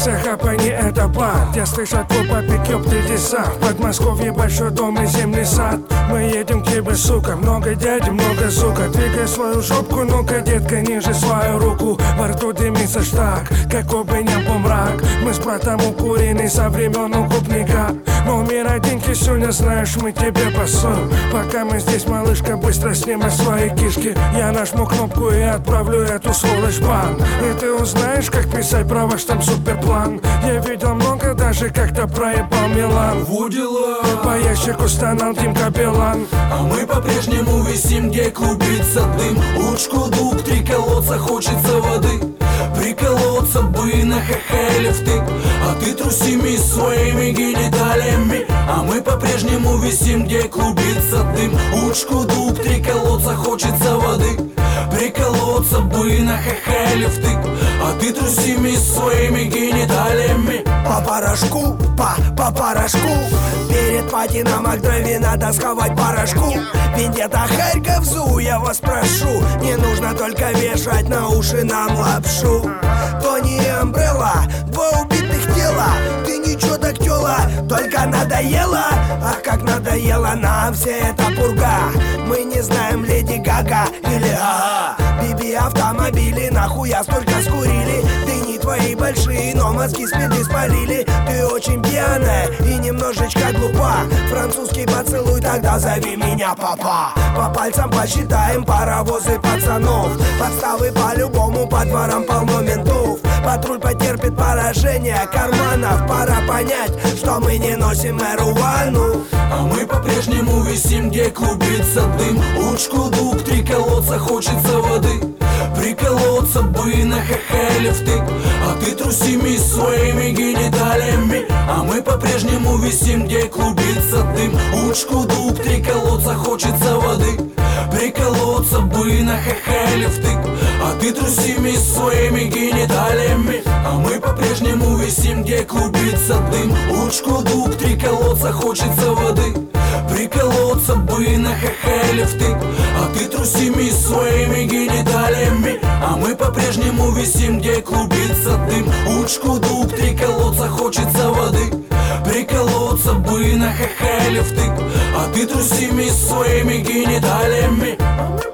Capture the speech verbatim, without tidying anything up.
Все хапани это план. Я слышу твой папик, ёпты десант. В Подмосковье большой дом и зимний сад. Мы едем к тебе, сука, много дяди, много сука. Двигай свою жопку, ну-ка, детка, ниже свою руку. Во рту дымится штаг, какой бы ни был мрак. Мы с братом укурены со времен укупника. Но мир один кисюня, знаешь, мы тебе пасуем. Пока мы здесь, малышка, быстро снимай свои кишки. Я нажму кнопку и отправлю эту сволочь в бан. И ты узнаешь, как писать про ваш там суперплан. Я видел много, даже как-то проебал Милан. Во дела. По ящику стонал Димка Билан. А мы по-прежнему висим, где клубится дым. Учку дуг, три колодца, хочется воды. Приколоться бы на хахеле втык. А ты трусими своими гениталиями. А мы по-прежнему висим, где клубится дым. Учку дуг, три колодца, хочется воды. Приколоться бы на хахеле втык. А ты трусими своими гениталиями. По порошку, по, по порошку. Перед пати на Макдрайве надо сховать порошку. Вендетта Харьковзу, я вас прошу. Не нужно только вешать на уши нам лапшу. Тони и Амбрелла, два убитых тела. Ты ничего так тёла, только надоело. Ах, как надоело нам вся эта пурга. Мы не знаем, Леди Гага или ага. Биби автомобили, нахуя столько скурили. Ты не твои большие, но мозги спиды спалили. Ты очень пьяная и немножечко глупа. Французский поцелуй, тогда зови меня папа. По пальцам посчитаем паровозы пацанов. Подставы по-любому, по дворам полно ментов. Патруль потерпит поражение карманов. Пора понять, что мы не носим марихуану. А мы по-прежнему висим, где клубится дым. Учку дуг, три колодца, хочется воды. Приколоться бы на хахеле втык. А ты трусими своими гениталиями. А мы по-прежнему висим, где клубится дым. Учку дуг, три колодца, хочется воды. Приколоться бы на хахеле втык. А ты трусими своими гениталиями. А мы по-прежнему висим, где клубится дым. Учку дуг, три колодца, хочется воды. Приколоться бы на хахеле втык. А ты трусими своими гениталиями. А мы по-прежнему висим, где клубится дым. Учку дуг, три колодца, хочется воды. Приколоться бы на хахеле втык. А ты трусими своими гениталиями.